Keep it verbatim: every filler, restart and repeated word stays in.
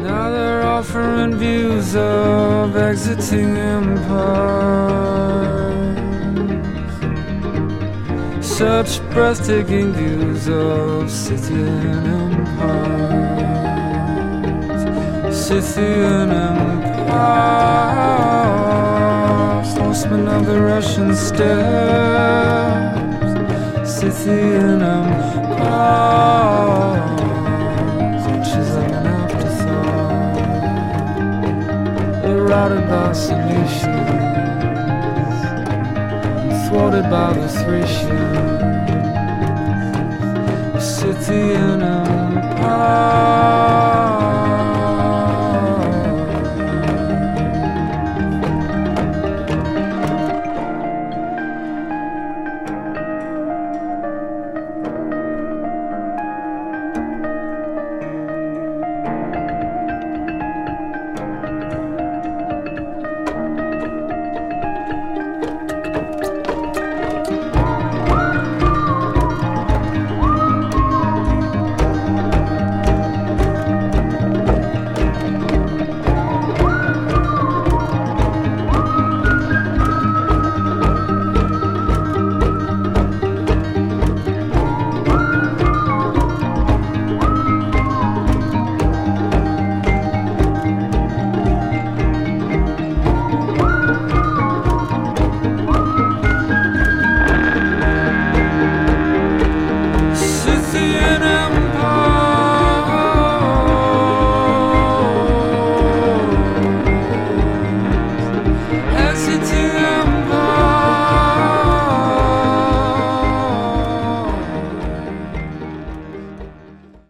Now they're offering views of exiting empires. Such breathtaking views of Scythian empires. Scythian empires. Horsemen of the Russian steppes. Scythian empires. Inches of an afterthought. Routed by Cilicians, thwarted by the Thracians, Scythian empire.